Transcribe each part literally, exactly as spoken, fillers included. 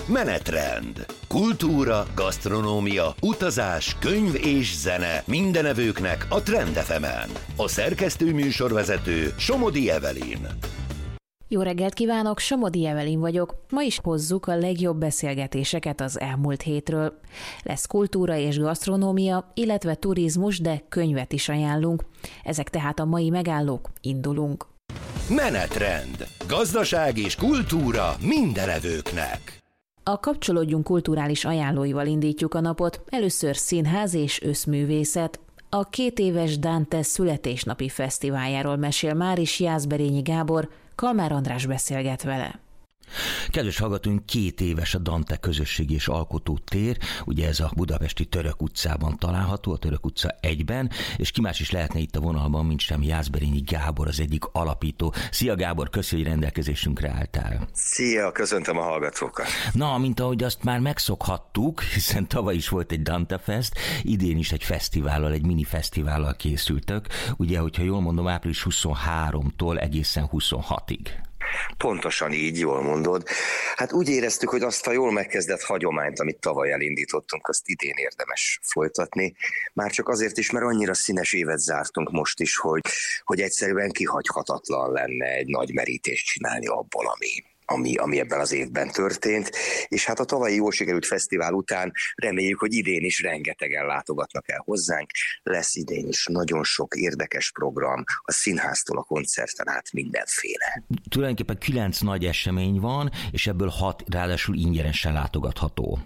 Menetrend. Kultúra, gasztronómia, utazás, könyv és zene mindenevőknek a Trend ef emen. A szerkesztő műsorvezető Somodi Evelyn. Jó reggelt kívánok, Somodi Evelyn vagyok. Ma is hozzuk a legjobb beszélgetéseket az elmúlt hétről. Lesz kultúra és gasztronómia, illetve turizmus, de könyvet is ajánlunk. Ezek tehát a mai megállók, indulunk. Menetrend. Gazdaság és kultúra mindenevőknek. A Kapcsolódjunk kulturális ajánlóival indítjuk a napot. Először színház és összművészet. A két éves Dante születésnapi fesztiváljáról mesél Máris Jászberényi Gábor, Kalmár András beszélget vele. Kedves hallgatóink, két éves a Dante közösségi és alkotó tér, ugye ez a budapesti Török utcában található, a Török utca egyben, és ki más is lehetne itt a vonalban, mint sem Jászberényi Gábor, az egyik alapító. Szia Gábor, köszi, hogy rendelkezésünkre álltál. Szia, köszöntöm a hallgatókat. Na, mint ahogy azt már megszokhattuk, hiszen tavaly is volt egy Dante Fest, idén is egy fesztivállal, egy mini fesztivállal készültök, ugye, hogyha jól mondom, április huszonháromtól egészen huszonhatig. Pontosan így, jól mondod. Hát úgy éreztük, hogy azt a jól megkezdett hagyományt, amit tavaly elindítottunk, azt idén érdemes folytatni. Már csak azért is, mert annyira színes évet zártunk most is, hogy, hogy egyszerűen kihagyhatatlan lenne egy nagy merítést csinálni abból, ami... Ami, ami ebben az évben történt, és hát a tavalyi jól sikerült fesztivál után reméljük, hogy idén is rengetegen látogatnak el hozzánk, lesz idén is nagyon sok érdekes program, a színháztól a koncerten át mindenféle. Tulajdonképpen kilenc nagy esemény van, és ebből hat ráadásul ingyenesen látogatható.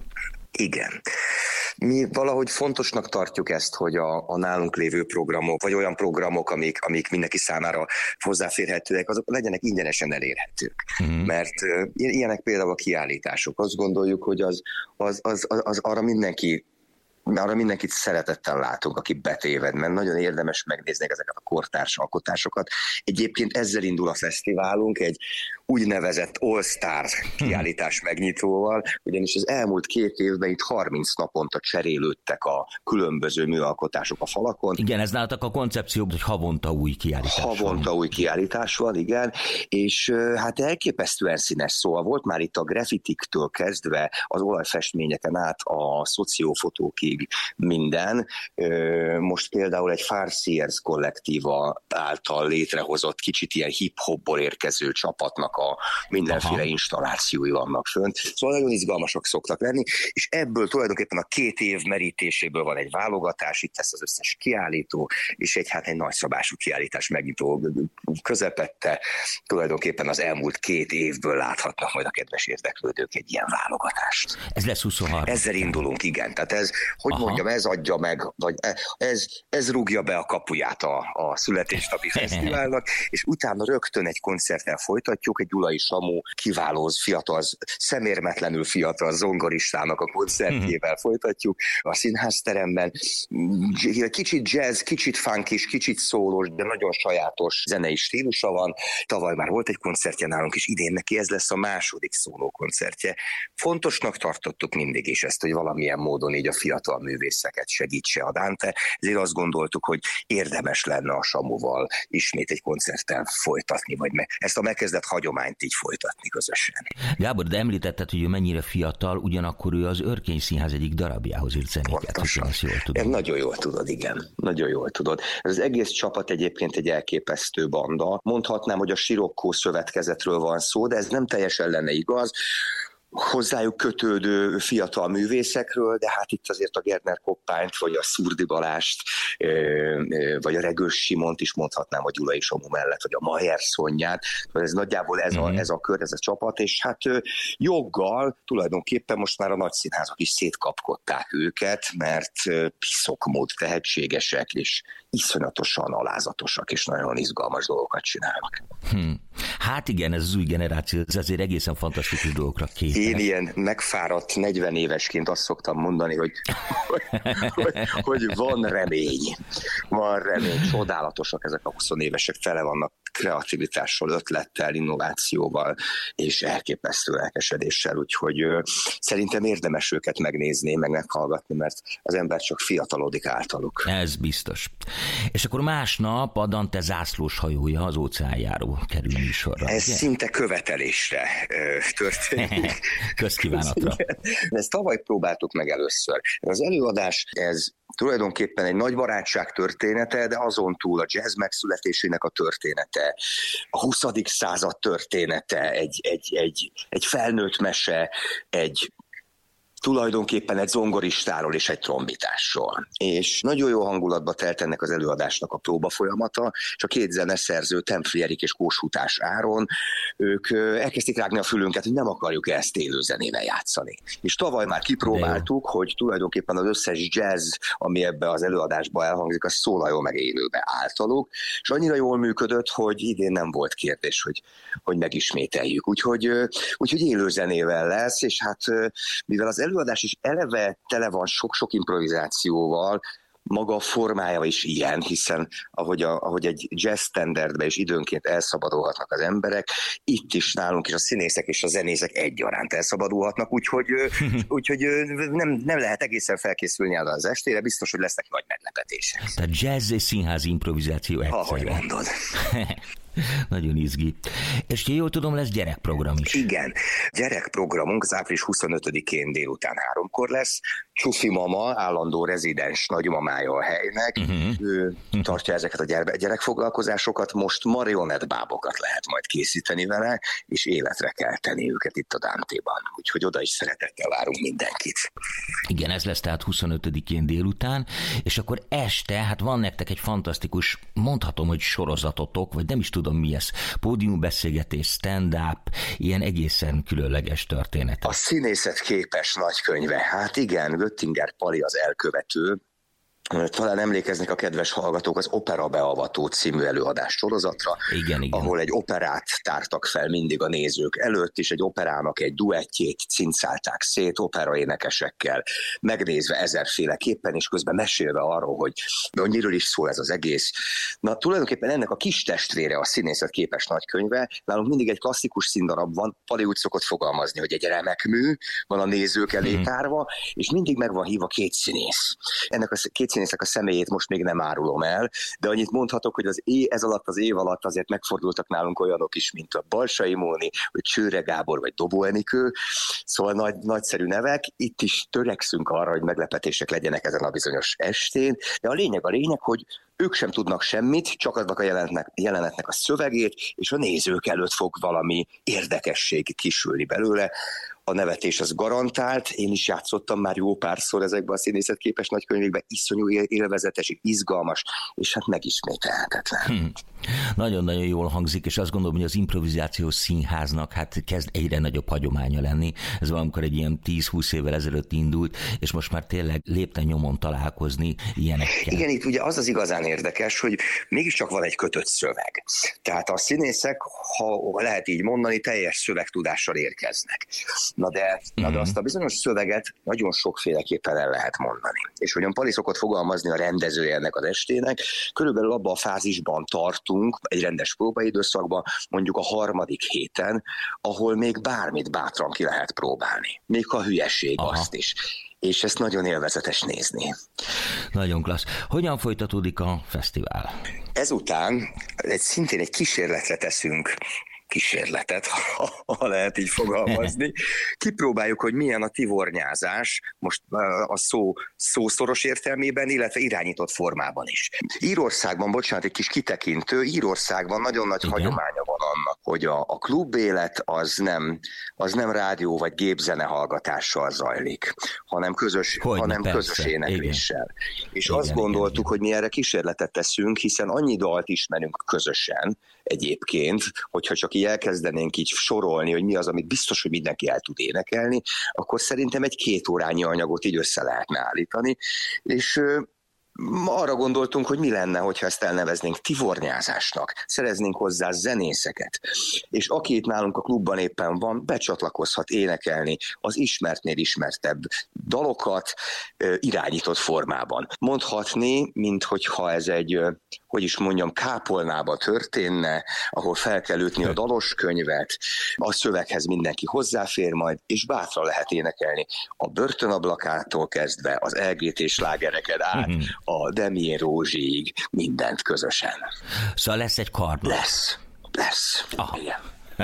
Igen. Mi valahogy fontosnak tartjuk ezt, hogy a, a nálunk lévő programok, vagy olyan programok, amik, amik mindenki számára hozzáférhetőek, azok legyenek ingyenesen elérhetők. Mm. Mert uh, ilyenek például a kiállítások. Azt gondoljuk, hogy az, az, az, az, az arra mindenki arra mindenkit szeretettel látunk, aki betéved, mert nagyon érdemes megnézni ezeket a kortárs alkotásokat. Egyébként ezzel indul a fesztiválunk, egy úgynevezett All-Star kiállítás megnyitóval, ugyanis az elmúlt két évben itt harminc naponta cserélődtek a különböző műalkotások a falakon. Igen, ez nálatok a koncepció, hogy havonta új kiállítás van. Havonta új kiállítás van, igen, és hát elképesztően színes, szóval volt már itt a graffitiktől kezdve az olajfestményeken át a szociófotókig minden. Most például egy Farsiers kollektíva által létrehozott kicsit ilyen hip-hopból érkező csapatnak a mindenféle Aha. installációi vannak fönt. Szóval nagyon izgalmasak szoktak lenni, és ebből tulajdonképpen a két év merítéséből van egy válogatás, itt lesz az összes kiállító, és egy hát egy nagyszabású kiállítás megnyitó közepette. Tulajdonképpen az elmúlt két évből láthatnak majd a kedves érdeklődők egy ilyen válogatást. Ez lesz huszonharmadikán. Ezzel indulunk, igen. Tehát ez, hogy Aha. mondjam, ez adja meg, vagy ez, ez rúgja be a kapuját a, a születésnapi fesztiválnak, és utána rögtön egy koncerttel folytatjuk, egy Gyulai Samu kiváló, fiatal, szemérmetlenül fiatal zongoristának a koncertjével folytatjuk a színházteremben. Kicsit jazz, kicsit funk is, kicsit szólós, de nagyon sajátos zenei stílusa van. Tavaly már volt egy koncertje nálunk, és idén neki ez lesz a második szóló koncertje. Fontosnak tartottuk mindig is ezt, hogy valamilyen módon így a fiatal művészeket segítse a Dante, ezért azt gondoltuk, hogy érdemes lenne a Samuval ismét egy koncerttel folytatni, vagy me- ezt a megkezdett hagyományt így folytatni közösen. Gábor, de említetted, hogy ő mennyire fiatal, ugyanakkor ő az Örkény Színház egyik darabjához írt zenéket. Ezt jól tudod. Nagyon jól tudod, igen. Nagyon jól tudod. Ez az egész csapat egyébként egy elképesztő banda. Mondhatnám, hogy a Sirokkó szövetkezetről van szó, de ez nem teljesen lenne igaz. Hozzájuk kötődő fiatal művészekről, de hát itt azért a Gertner Koppányt, vagy a Szurdi Balást, vagy a Regős Simont is mondhatnám a Gyulai Samu mellett, vagy a Mayer Szonyát. Ez nagyjából ez, mm. a, ez a kör, ez a csapat, és hát joggal tulajdonképpen most már a nagy színházak is szétkapkodták őket, mert piszokmód tehetségesek, és iszonyatosan alázatosak, és nagyon izgalmas dolgokat csinálnak. Hm. Hát igen, ez az új generáció, ez azért egészen fantasztikus dolgokra képes. Én ilyen megfáradt negyven évesként azt szoktam mondani, hogy, hogy, hogy van remény. Van remény. Csodálatosak ezek a húsz évesek, fele vannak kreativitással, ötlettel, innovációval és elképesztő lelkesedéssel, úgyhogy szerintem érdemes őket megnézni, meg meghallgatni, mert az ember csak fiatalodik általuk. Ez biztos. És akkor másnap a Dante zászlós hajója az óceánjáró kerül műsorra. Ez ugye? Szinte követelésre történik. Közkívánatra. Ezt tavaly próbáltuk meg először. Az előadás, ez tulajdonképpen egy nagy barátság története, de azon túl a jazz megszületésének a története, a huszadik század története, egy, egy, egy, egy felnőtt mese, egy tulajdonképpen egy zongoristáról és egy trombitásról. És nagyon jó hangulatba telt ennek az előadásnak a próba folyamata, és a két zeneszerző, Tempfli Erik és Kóshutás Áron, ők elkezdték rágni a fülünket, hogy nem akarjuk ezt élő zenével játszani. És tavaly már kipróbáltuk, hogy tulajdonképpen az összes jazz, ami ebbe az előadásba elhangzik, az szólaljon meg élőbe általuk, és annyira jól működött, hogy idén nem volt kérdés, hogy, hogy megismételjük. Úgyhogy, úgyhogy élő zenével lesz, és hát mivel az előadás is eleve tele van sok-sok improvizációval, maga a formája is ilyen, hiszen ahogy, a, ahogy egy jazz standardbe is időnként elszabadulhatnak az emberek, itt is nálunk is a színészek és a zenészek egyaránt elszabadulhatnak, úgyhogy, úgyhogy nem, nem lehet egészen felkészülni arra az estére, biztos, hogy lesznek nagy meglepetések. Tehát jazz és színházi improvizáció egyszerre. Ahogy mondod. Nagyon izgi. És ha jól tudom, lesz gyerekprogram is. Igen. Gyerekprogramunk az április huszonötödikén délután háromkor lesz. Csufi mama, állandó rezidens nagymamája a helynek. Uh-huh. Ő tartja ezeket a gyerekfoglalkozásokat. Most marionettbábokat lehet majd készíteni vele, és életre kell tenni őket itt a Dante-ban. Úgyhogy oda is szeretettel várunk mindenkit. Igen, ez lesz tehát huszonötödikén délután, és akkor este, hát van nektek egy fantasztikus, mondhatom, hogy sorozatotok, vagy nem is tudom mi ez, pódiumbeszélgetés, stand-up, ilyen egészen különleges történet. A színészet képes nagykönyve. Hát igen, Göttinger Pali az elkövető. Talán emlékeznek a kedves hallgatók az Opera Beavató című előadás sorozatra, igen, igen. ahol egy operát tártak fel mindig a nézők előtt, és egy operának egy duettjét cincálták szét operaénekesekkel, megnézve ezerféleképpen, és közben mesélve arról, hogy annyiről is szól ez az egész. Na tulajdonképpen ennek a kis testvére a színészet képes nagykönyve, nálunk mindig egy klasszikus színdarab van, Pali úgy szokott fogalmazni, hogy egy remek mű van a nézők elé hmm. tárva, és mindig meg van hívva két színész. Ennek a két színészek a személyét most még nem árulom el, de annyit mondhatok, hogy az é, ez alatt az év alatt azért megfordultak nálunk olyanok is, mint a Balsai Móni, vagy Csőre Gábor, vagy Dobó Enikő, szóval nagy, nagyszerű nevek. Itt is törekszünk arra, hogy meglepetések legyenek ezen a bizonyos estén, de a lényeg a lényeg, hogy ők sem tudnak semmit, csak adnak a jelenetnek, jelenetnek a szövegét, és a nézők előtt fog valami érdekesség kisülni belőle. A nevetés az garantált, én is játszottam már jó párszor ezekben a színészetképes nagykönyvekben, iszonyú élvezetes, izgalmas, és hát megismételhetetlen. Hmm. Nagyon-nagyon jól hangzik, és azt gondolom, hogy az improvizációs színháznak hát kezd egyre nagyobb hagyománya lenni. Ez valamikor egy ilyen tíz-húsz évvel ezelőtt indult, és most már tényleg lépten nyomon találkozni ilyenekkel. Igen, itt ugye az az igazán érdekes, hogy mégiscsak van egy kötött szöveg. Tehát a színészek, ha lehet így mondani, teljes szövegtudással érkeznek. Na de, mm-hmm. na de azt a bizonyos szöveget nagyon sokféleképpen el lehet mondani. És hogyan Pali szokott fogalmazni, a rendezője ennek az estének, körülbelül abban a fázisban tartunk, egy rendes próbaidőszakban, mondjuk a harmadik héten, ahol még bármit bátran ki lehet próbálni. Még a hülyeség, aha, azt is. És ezt nagyon élvezetes nézni. Nagyon klassz. Hogyan folytatódik a fesztivál? Ezután egy, szintén egy kísérletre teszünk kísérletet, ha, ha lehet így fogalmazni. Kipróbáljuk, hogy milyen a tivornyázás, most a szó szószoros értelmében, illetve irányított formában is. Írországban, bocsánat, egy kis kitekintő, Írországban nagyon nagy igen, hagyománya van annak, hogy a, a klubélet az nem, az nem rádió vagy gépzene hallgatással zajlik, hanem közös, Hogyne, hanem közös énekléssel. Igen. És igen, azt gondoltuk, igen, hogy mi erre kísérletet teszünk, hiszen annyi dalt ismerünk közösen egyébként, hogyha csak így elkezdenénk így sorolni, hogy mi az, amit biztos, hogy mindenki el tud énekelni, akkor szerintem egy két órányi anyagot így össze lehetne állítani, és arra gondoltunk, hogy mi lenne, hogyha ezt elneveznénk tivornyázásnak, szereznénk hozzá zenészeket, és aki itt nálunk a klubban éppen van, becsatlakozhat énekelni az ismertnél ismertebb dalokat irányított formában. Mondhatni, minthogyha ez egy, hogy is mondjam, kápolnába történne, ahol fel kell ütni a dalos könyvet, a szöveghez mindenki hozzáfér majd, és bátran lehet énekelni a Börtönablakától kezdve az el gé té slágereket át, a Demjén Rózsiig, mindent közösen. Szóval lesz egy karnap. Lesz, lesz. Ah. Igen.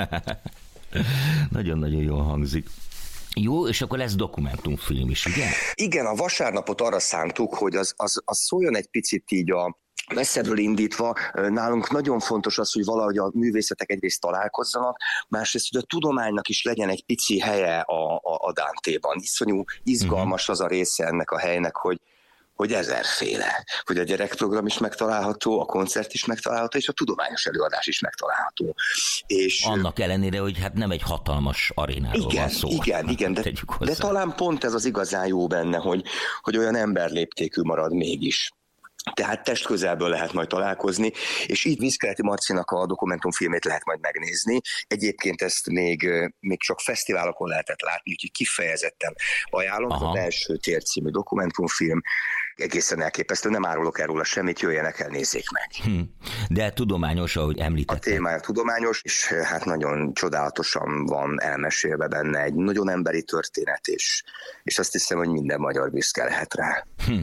Nagyon-nagyon jól hangzik. Jó, és akkor lesz dokumentumfilm is, ugye? Igen, a vasárnapot arra szántuk, hogy az, az, az szóljon egy picit így a messzebbről indítva. Nálunk nagyon fontos az, hogy valahogy a művészetek egyrészt találkozzanak, másrészt, hogy a tudománynak is legyen egy pici helye a, a, a Dante-ban. Iszonyú izgalmas az a része ennek a helynek, hogy hogy ezerféle, hogy a gyerekprogram is megtalálható, a koncert is megtalálható, és a tudományos előadás is megtalálható. És annak ellenére, hogy hát nem egy hatalmas arénáról igen, van szó. Igen, igen, de, de talán pont ez az igazán jó benne, hogy, hogy olyan emberléptékű marad mégis. Tehát testközelből lehet majd találkozni, és így Vízkeleti Marcinak a dokumentumfilmét lehet majd megnézni. Egyébként ezt még, még csak fesztiválokon lehetett látni, úgyhogy kifejezetten ajánlom. Aha. Az Első tér című dokumentumfilm egészen elképesztő, nem árulok el róla semmit, jöjjenek el, nézzék meg. Hm. De tudományos, ahogy említettem. A témája tudományos, és hát nagyon csodálatosan van elmesélve benne egy nagyon emberi történet, és, és azt hiszem, hogy minden magyar büszke lehet rá. Hm.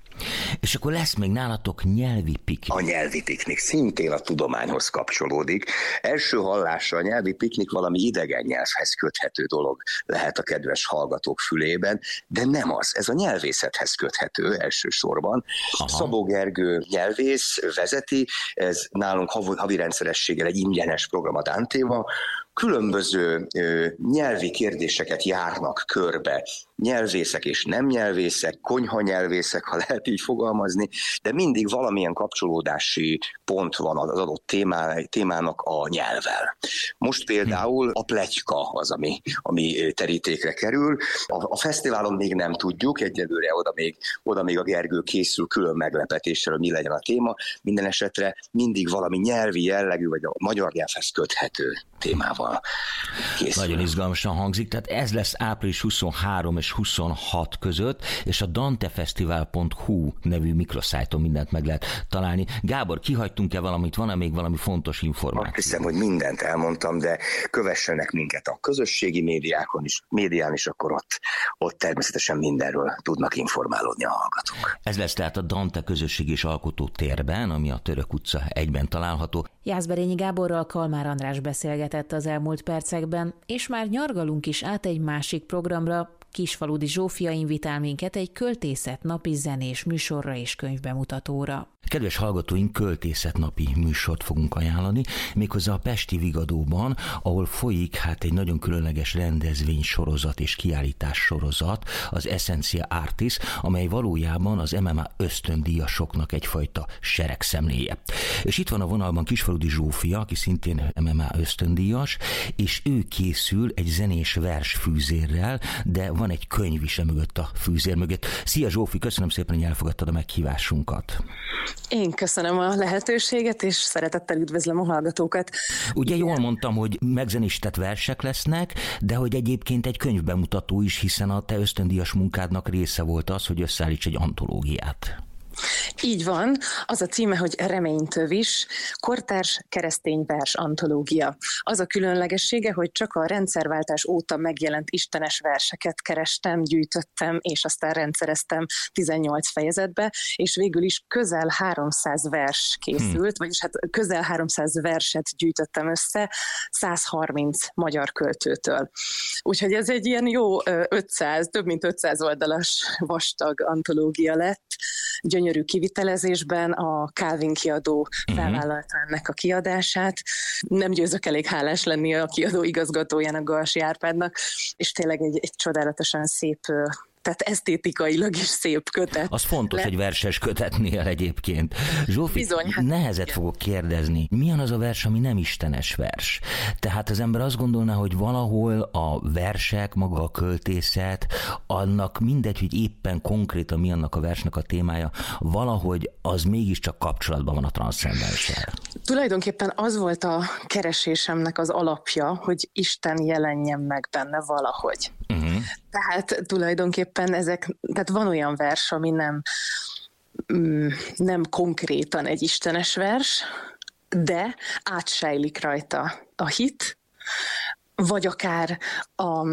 És akkor lesz még nálatok nyelvi piknik. A nyelvi piknik szintén a tudományhoz kapcsolódik. Első hallásra a nyelvi piknik valami idegen nyelvhez köthető dolog lehet a kedves hallgatók fülében, de nem az. Ez a nyelvészethez köthető elsősorban. Aha. Szabó Gergő nyelvész vezeti, ez nálunk havi rendszerességgel egy ingyenes program a Dante-val. Különböző ö, nyelvi kérdéseket járnak körbe, nyelvészek és nem nyelvészek, konyhanyelvészek, ha lehet így fogalmazni, de mindig valamilyen kapcsolódási pont van az adott témá, témának a nyelvvel. Most például a pletyka az, ami, ami terítékre kerül. A, a fesztiválon még nem tudjuk, egyelőre oda még, oda még a Gergő készül külön meglepetéssel, hogy mi legyen a téma. Minden esetre mindig valami nyelvi jellegű, vagy a magyar nyelvhez köthető témával készül. Nagyon izgalmasan hangzik, tehát ez lesz április huszonhárom és huszonhat között, és a dantefesztivál pont hu nevű mikroszájton mindent meg lehet találni. Gábor, kihagytunk-e valamit? Van-e még valami fontos információ? Azt hiszem, hogy mindent elmondtam, de kövessenek minket a közösségi médiákon is, médián is, akkor ott, ott természetesen mindenről tudnak informálódni a hallgatók. Ez lesz tehát a Dante közösség és alkotó térben, ami a Török utca egyben található. Jászberényi Gáborral Kalmár András beszélgetett az elmúlt percekben, és már nyargalunk is át egy másik programra. Kisfaludy Zsófia invitál minket egy költészetnapi zenés műsorra és könyvbemutatóra. Kedves hallgatóink, költészetnapi műsort fogunk ajánlani, méghozzá a Pesti Vigadóban, ahol folyik hát egy nagyon különleges rendezvény sorozat és kiállítás sorozat, az Essentia Artis, amely valójában az em em á ösztöndíjasoknak egyfajta seregszemléje. És itt van a vonalban Kisfaludy Zsófia, aki szintén em em á ösztöndíjas, és ő készül egy zenés versfűzérrel, de van egy könyv is mögött a fűzér mögött. Szia Zsófi, köszönöm szépen, hogy elfogadtad a meghívásunkat. Én köszönöm a lehetőséget, és szeretettel üdvözlöm a hallgatókat. Ugye jól mondtam, hogy megzenésített versek lesznek, de hogy egyébként egy könyvbemutató is, hiszen a te ösztöndíjas munkádnak része volt az, hogy összeállíts egy antológiát. Így van, az a címe, hogy Reménytövis, kortárs keresztény vers antológia. Az a különlegessége, hogy csak a rendszerváltás óta megjelent istenes verseket kerestem, gyűjtöttem, és aztán rendszereztem tizennyolc fejezetbe, és végül is közel háromszáz vers készült, hmm. vagyis hát közel háromszáz verset gyűjtöttem össze száz harminc magyar költőtől. Úgyhogy ez egy ilyen jó ötszáz, több mint ötszáz oldalas vastag antológia lett, gyönyörű kivitelezésben, a Calvin kiadó felvállalta ennek a kiadását. Nem győzök elég hálás lenni a kiadó igazgatójának, Galsi Árpádnak, és tényleg egy, egy csodálatosan szép tehát esztétikailag is szép kötet. Az fontos Le... egy verses kötetnél egyébként. Zsófi, Bizony, hát... nehezet fogok kérdezni. Milyen az a vers, ami nem istenes vers? Tehát az ember azt gondolná, hogy valahol a versek, maga a költészet, annak mindegy, hogy éppen konkrétan mi annak a versnek a témája, valahogy az mégiscsak kapcsolatban van a transzcendenssel. Tulajdonképpen az volt a keresésemnek az alapja, hogy Isten jelenjen meg benne valahogy. Uh-huh. Tehát tulajdonképpen ezek, tehát van olyan vers, ami nem, nem konkrétan egy istenes vers, de átsejlik rajta a hit, vagy akár a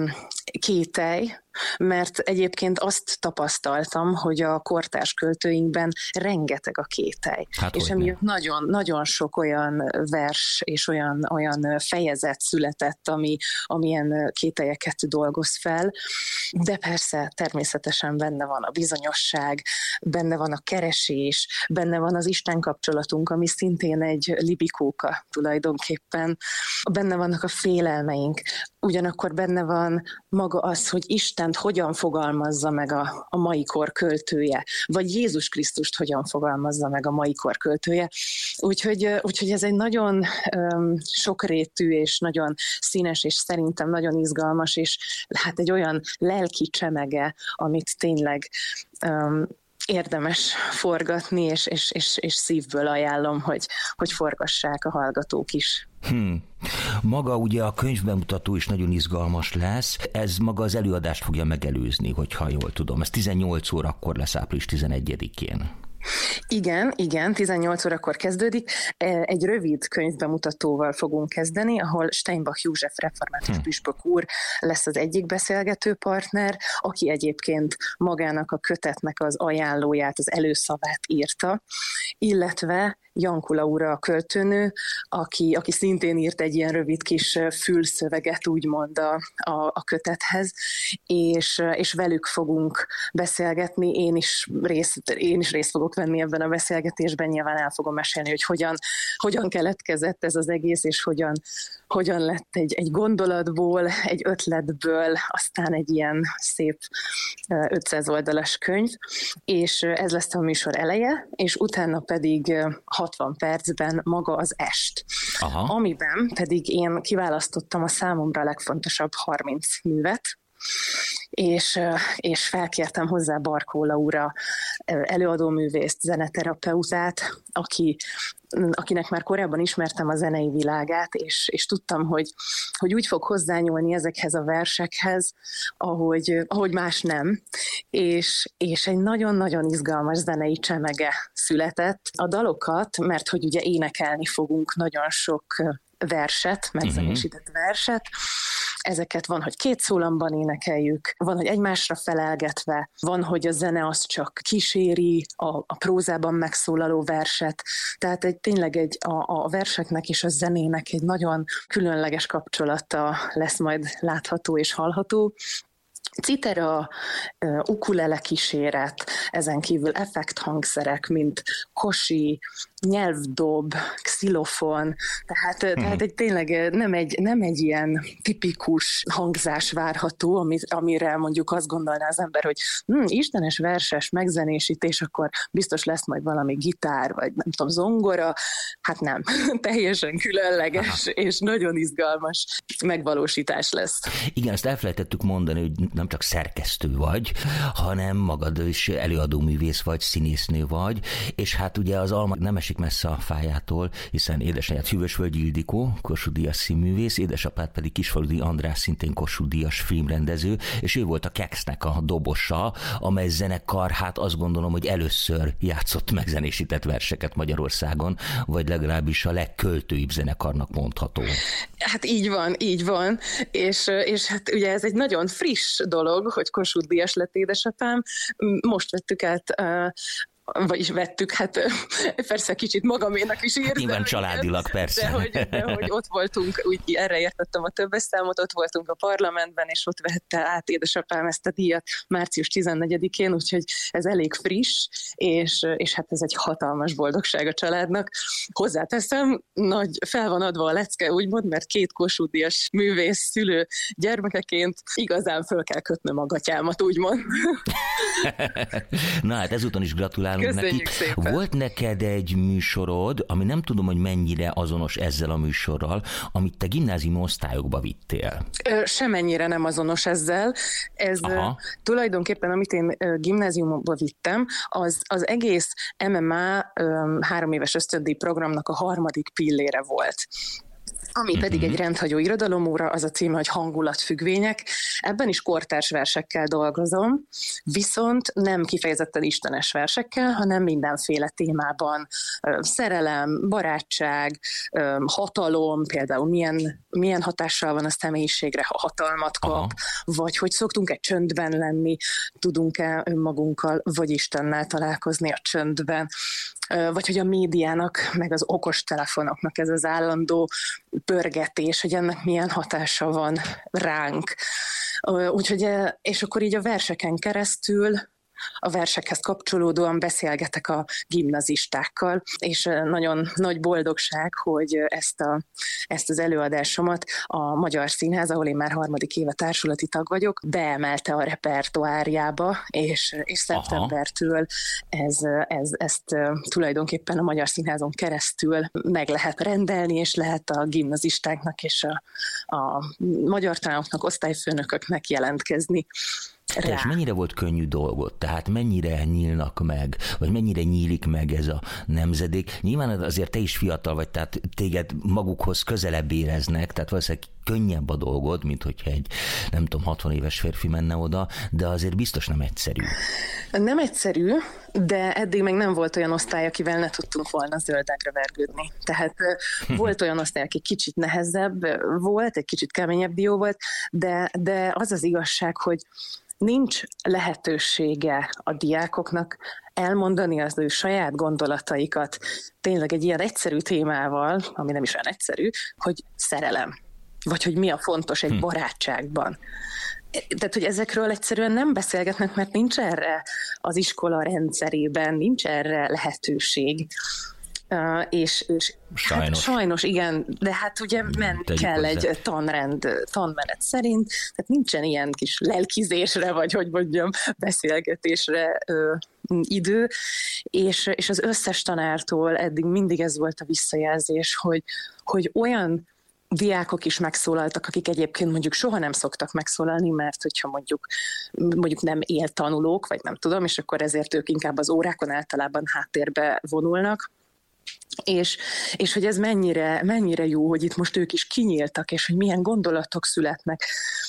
kételj, mert egyébként azt tapasztaltam, hogy a kortárs költőinkben rengeteg a kételj. Hát és emiatt nagyon, nagyon sok olyan vers és olyan, olyan fejezet született, ami, amilyen kételyeket dolgoz fel. De persze természetesen benne van a bizonyosság, benne van a keresés, benne van az Isten kapcsolatunk, ami szintén egy libikóka tulajdonképpen. Benne vannak a félelmeink, ugyanakkor benne van maga az, hogy Istent hogyan fogalmazza meg a, a mai kor költője, vagy Jézus Krisztust hogyan fogalmazza meg a mai kor költője. Úgyhogy, úgyhogy ez egy nagyon um, sokrétű és nagyon színes, és szerintem nagyon izgalmas, és hát egy olyan lelki csemege, amit tényleg um, érdemes forgatni, és, és, és, és szívből ajánlom, hogy, hogy forgassák a hallgatók is. Hmm. Maga ugye a könyvbemutató is nagyon izgalmas lesz, ez maga az előadást fogja megelőzni, hogyha jól tudom. Ez tizennyolc órakor lesz április tizenegyedikén. Igen, igen, tizennyolc órakor kezdődik. Egy rövid könyvbemutatóval fogunk kezdeni, ahol Steinbach József református hm. püspök úr lesz az egyik beszélgető partner, aki egyébként magának a kötetnek az ajánlóját, az előszavát írta, illetve Janku Laura a költőnő, aki, aki szintén írt egy ilyen rövid kis fülszöveget, úgymond a, a, a kötethez, és, és velük fogunk beszélgetni. Én is, részt, én is részt fogok venni ebben a beszélgetésben, nyilván el fogom mesélni, hogy hogyan, hogyan keletkezett ez az egész, és hogyan, hogyan lett egy, egy gondolatból, egy ötletből, aztán egy ilyen szép ötszáz oldalas könyv, és ez lesz a műsor eleje, és utána pedig hatvan percben maga az est. Aha. Amiben pedig én kiválasztottam a számomra legfontosabb harminc művet, és, és felkértem hozzá Barkó Laura előadóművészt, zeneterapeutát, aki, akinek már korábban ismertem a zenei világát, és, és tudtam, hogy, hogy úgy fog hozzányúlni ezekhez a versekhez, ahogy, ahogy más nem, és, és egy nagyon-nagyon izgalmas zenei csemege született. A dalokat, mert hogy ugye énekelni fogunk nagyon sok verset, megzenésített verset, ezeket van, hogy két szólamban énekeljük, van, hogy egymásra felelgetve, van, hogy a zene az csak kíséri a, a prózában megszólaló verset, tehát egy, tényleg egy, a, a verseknek és a zenének egy nagyon különleges kapcsolata lesz majd látható és hallható. Citera, ukulele kíséret, ezen kívül effekthangszerek, mint kosi, nyelvdob, xilofon, tehát, hmm. tehát egy, tényleg nem egy, nem egy ilyen tipikus hangzás várható, amit, amire mondjuk azt gondolná az ember, hogy hm, istenes verses megzenésítés, akkor biztos lesz majd valami gitár, vagy nem tudom, zongora. Hát nem, teljesen különleges, aha, és nagyon izgalmas megvalósítás lesz. Igen, ezt elfelejtettük mondani, hogy nem csak szerkesztő vagy, hanem magad is előadóművész vagy, színésznő vagy, és hát ugye az alma nem esik messze a fájától, hiszen édesanyád Hűvösvölgyi Ildikó, Kossuth-díjas színművész, édesapád pedig Kisfaludy András, szintén Kossuth-díjas filmrendező, és ő volt a Kexnek a dobosa, amely zenekar, hát azt gondolom, hogy először játszott megzenésített verseket Magyarországon, vagy legalábbis a legköltőibb zenekarnak mondható. Hát így van, így van, és, és hát ugye ez egy nagyon friss dolog, hogy Kossuth-díjas lett édesapám. Most vettük át vagyis vettük, hát persze kicsit magaménak is érzem. Nyilván családilag, persze. De hogy, de hogy ott voltunk, úgy erre értettem a többes számot, ott voltunk a parlamentben, és ott vette át édesapám ezt a díjat március tizennegyedikén, úgyhogy ez elég friss, és, és hát ez egy hatalmas boldogság a családnak. Hozzáteszem, nagy fel van adva a lecke, úgymond, mert két Kossuth Díjas művész szülő gyermekeként igazán föl kell kötnöm a gatyámat, úgymond. Na hát ezúton is gratulálunk Köszönjük neki. Szépen. Volt neked egy műsorod, ami nem tudom, hogy mennyire azonos ezzel a műsorral, amit te gimnáziumi osztályokba vittél. Semennyire nem azonos ezzel. Ez Aha. tulajdonképpen, amit én gimnáziumba vittem, az, az egész em em á három éves ösztöndíj programnak a harmadik pillére volt. Ami pedig egy rendhagyó irodalomóra, az a címe, hogy Hangulatfüggvények. Ebben is kortárs versekkel dolgozom, viszont nem kifejezetten istenes versekkel, hanem mindenféle témában. Szerelem, barátság, hatalom, például milyen, milyen hatással van a személyiségre, ha hatalmat kap, Aha. vagy hogy szoktunk-e csöndben lenni, tudunk-e önmagunkkal vagy Istennel találkozni a csöndben, vagy hogy a médiának, meg az okostelefonoknak ez az állandó pörgetés, hogy ennek milyen hatása van ránk. Úgyhogy, és akkor így a verseken keresztül, a versekhez kapcsolódóan beszélgetek a gimnazistákkal, és nagyon nagy boldogság, hogy ezt, a, ezt az előadásomat a Magyar Színház, ahol én már harmadik éve társulati tag vagyok, beemelte a repertoárjába, és, és szeptembertől ez, ez, ezt tulajdonképpen a Magyar Színházon keresztül meg lehet rendelni, és lehet a gimnazistáknak és a, a magyar tanároknak, osztályfőnököknek jelentkezni. Te és mennyire volt könnyű dolgot? Tehát mennyire nyílnak meg, vagy mennyire nyílik meg ez a nemzedék? Nyilván azért te is fiatal vagy, tehát téged magukhoz közelebb éreznek, tehát valószínűleg könnyebb a dolgod, mint hogyha egy, nem tudom, hatvan éves férfi menne oda, de azért biztos nem egyszerű. Nem egyszerű, de eddig még nem volt olyan osztály, akivel ne tudtunk volna zöldágra vergődni. Tehát volt olyan osztály, aki kicsit nehezebb volt, egy kicsit keményebb dió volt, de, de az az igazság, hogy nincs lehetősége a diákoknak elmondani az ő saját gondolataikat tényleg egy ilyen egyszerű témával, ami nem is olyan egyszerű, hogy szerelem, vagy hogy mi a fontos egy barátságban. Tehát, hogy ezekről egyszerűen nem beszélgetnek, mert nincs erre az iskola rendszerében, nincs erre lehetőség. Uh, és, és sajnos. Hát sajnos, igen, de hát ugye menni kell hozzá. Egy tanrend, tanmenet szerint, tehát nincsen ilyen kis lelkizésre, vagy hogy mondjam, beszélgetésre ö, idő, és, és az összes tanártól eddig mindig ez volt a visszajelzés, hogy, hogy olyan diákok is megszólaltak, akik egyébként mondjuk soha nem szoktak megszólalni, mert hogyha mondjuk, mondjuk nem éltanulók, vagy nem tudom, és akkor ezért ők inkább az órákon általában háttérbe vonulnak, És, és hogy ez mennyire, mennyire jó, hogy itt most ők is kinyíltak, és hogy milyen gondolatok születnek.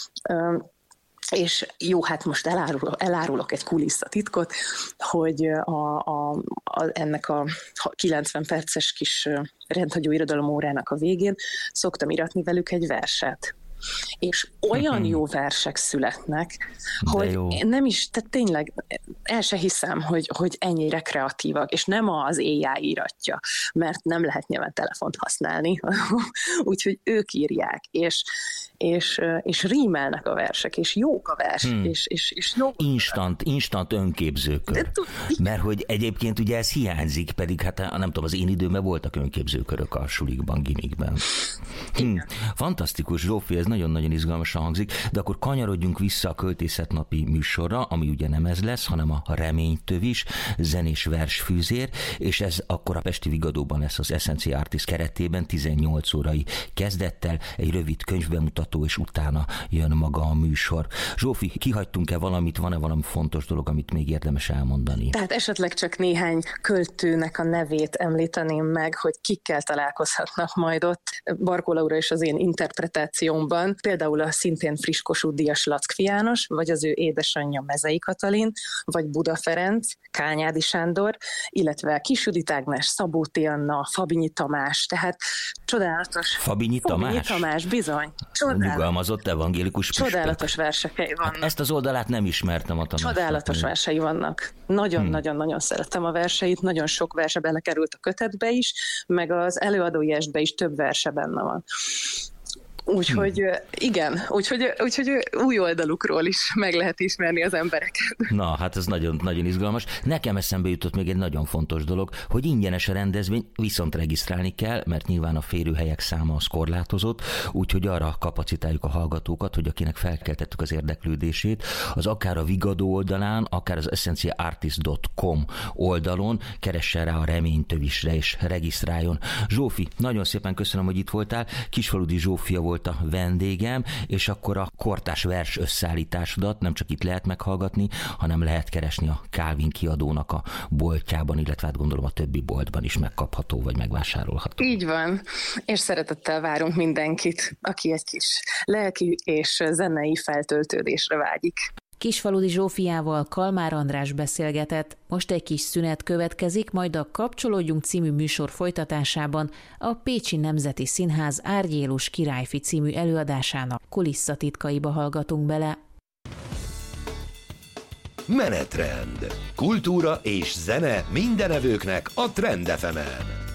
És jó, hát most elárul, elárulok egy kulisszatitkot, hogy a, a, a, ennek a kilencven perces kis rendhagyó irodalom órának a végén szoktam iratni velük egy verset. És olyan jó versek születnek, de hogy jó. Nem is, tehát tényleg el se hiszem, hogy, hogy ennyire kreatívak, és nem az á i íratja, mert nem lehet nyilván telefont használni, úgyhogy ők írják, és, és, és rímelnek a versek, és jók a versek, hmm. és, és, és jók. Instant, instant önképzőkör. Mert hogy egyébként ugye ez hiányzik, pedig hát nem tudom, az én időmben voltak önképzőkörök a sulikban, gimikben. Hmm. Fantasztikus, Zsófi, ez nagyon-nagyon izgalmasan hangzik, de akkor kanyarodjunk vissza a költészetnapi műsorra, ami ugye nem ez lesz, hanem a Reménytövis, zenés versfűzér, és ez akkor a Pesti Vigadóban lesz az Essencia Artis keretében, tizennyolc órai kezdettel, egy rövid könyvbemutató, és utána jön maga a műsor. Zsófi, kihagytunk-e valamit, van-e valami fontos dolog, amit még érdemes elmondani? Tehát esetleg csak néhány költőnek a nevét említeném meg, hogy kikkel találkozhatnak majd ott. Barkó Laura és az én interpretációmban, például a szintén friss Kossuth Díjas Lackfi János, vagy az ő édesanyja Mezei Katalin, vagy Buda Ferenc, Kányádi Sándor, illetve Kis Judit Ágnes, Szabóti Anna, Fabinyi Tamás, tehát csodálatos. Fabinyi Tamás? Fabinyi Tamás, bizony. Csod... nyugalmazott evangélikus püspök. Csodálatos versei vannak. Hát ezt az oldalát nem ismertem a Tamásnak. Csodálatos versei vannak. Nagyon-nagyon-nagyon hmm. szerettem a verseit, nagyon sok verse belekerült a kötetbe is, meg az előadói estbe is több verse benne van. Úgyhogy hmm. igen, úgyhogy, úgyhogy új oldalukról is meg lehet ismerni az embereket. Na, hát ez nagyon, nagyon izgalmas. Nekem eszembe jutott még egy nagyon fontos dolog, hogy ingyenes a rendezvény, viszont regisztrálni kell, mert nyilván a férőhelyek száma az korlátozott, úgyhogy arra kapacitáljuk a hallgatókat, hogy akinek felkeltettük az érdeklődését, az akár a Vigadó oldalán, akár az essencia artist dot com oldalon keressen rá a reménytövisre és regisztráljon. Zsófi, nagyon szépen köszönöm, hogy itt voltál. Kisfaludi Zsófia volt a vendégem, és akkor a kortárs vers összeállításodat nem csak itt lehet meghallgatni, hanem lehet keresni a Calvin kiadónak a boltjában, illetve hát gondolom a többi boltban is megkapható, vagy megvásárolható. Így van, és szeretettel várunk mindenkit, aki egy kis lelki és zenei feltöltődésre vágyik. Kisfaludi Zsófiával Kalmár András beszélgetett. Most egy kis szünet következik, majd a Kapcsolódjunk című műsor folytatásában a Pécsi Nemzeti Színház Árgyélus királyfi című előadásának kulisszatitkaiba hallgatunk bele. Menetrend. Kultúra és zene mindenevőknek a Trend ef emen.